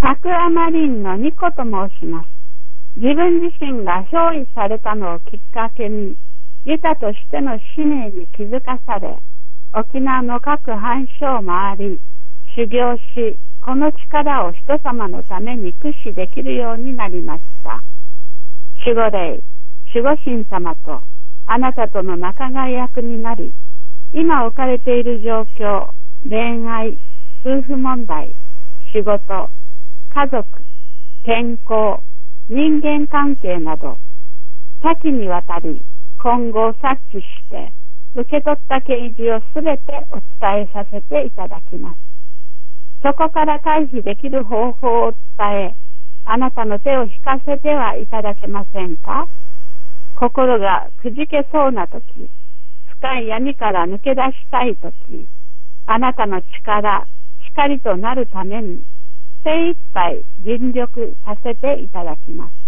アクアマリンのニコと申します。自分自身が憑依されたのをきっかけに、ユタとしての使命に気づかされ、沖縄の各藩所を回り、修行し、この力を人様のために駆使できるようになりました。守護霊、守護神様とあなたとの仲買役になり、今置かれている状況、恋愛、夫婦問題、仕事、家族、健康、人間関係など、多岐にわたり今後を察知して受け取った啓示をすべてお伝えさせていただきます。そこから回避できる方法を伝え、あなたの手を引かせてはいただけませんか？心がくじけそうなとき、深い闇から抜け出したいとき、あなたの力、光となるために精一杯尽力させていただきます。